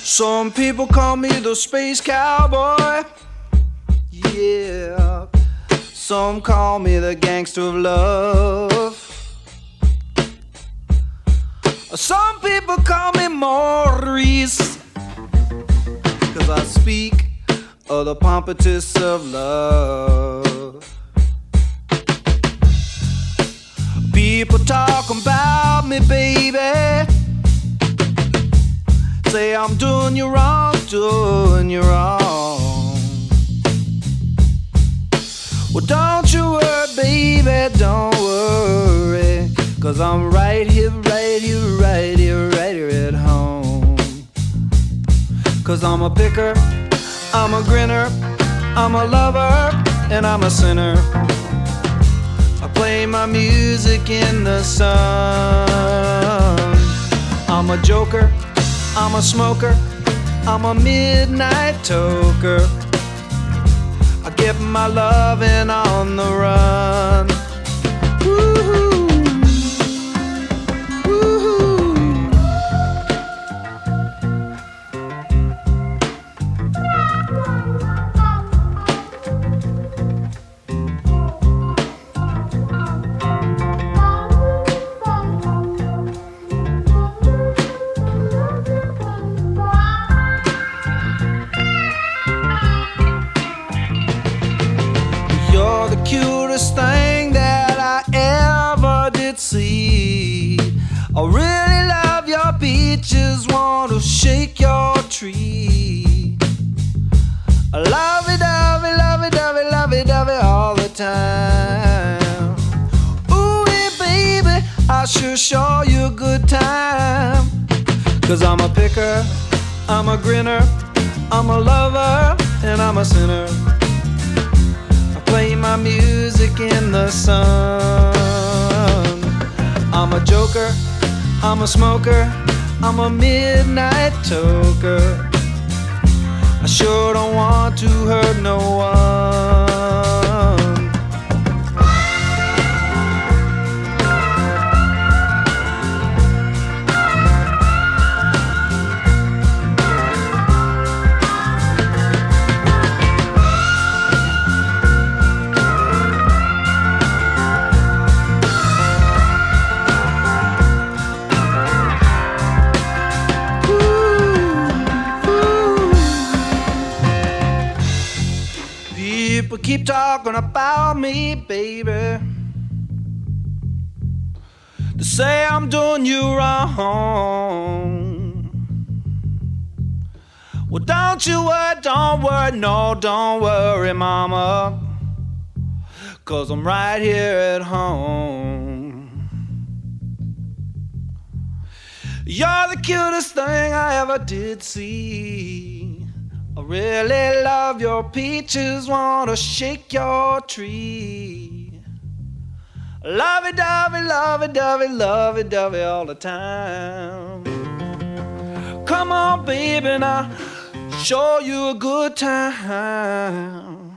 Some people call me the space cowboy. Yeah. Some call me the gangster of love. Some people call me Maurice, 'cause I speak of the pompatus of love. People talk about me, baby, say I'm doing you wrong, doing you wrong. Well, don't you worry, baby, don't worry, 'cause I'm right here, right here, right here, right here at home. 'Cause I'm a picker, I'm a grinner, I'm a lover, and I'm a sinner. I play my music in the sun. I'm a joker, I'm a smoker, I'm a midnight toker. I get my loving on the run. Woo-hoo. You're the cutest thing that I ever did see. I really love your peaches, want to shake your tree. I lovey-dovey, lovey-dovey, lovey-dovey all the time. Ooh, yeah, baby, I sure show you a good time. 'Cause I'm a picker, I'm a grinner, I'm a lover, and I'm a sinner. Play my music in the sun. I'm a joker, I'm a smoker, I'm a midnight toker. I sure don't want to hurt no one. People keep talking about me, baby. They say I'm doing you wrong. Well, don't you worry, don't worry, no, don't worry, mama, 'cause I'm right here at home. You're the cutest thing I ever did see. I really love your peaches, wanna shake your tree. Lovey-dovey, lovey-dovey, lovey-dovey all the time. Come on, baby, now show you a good time.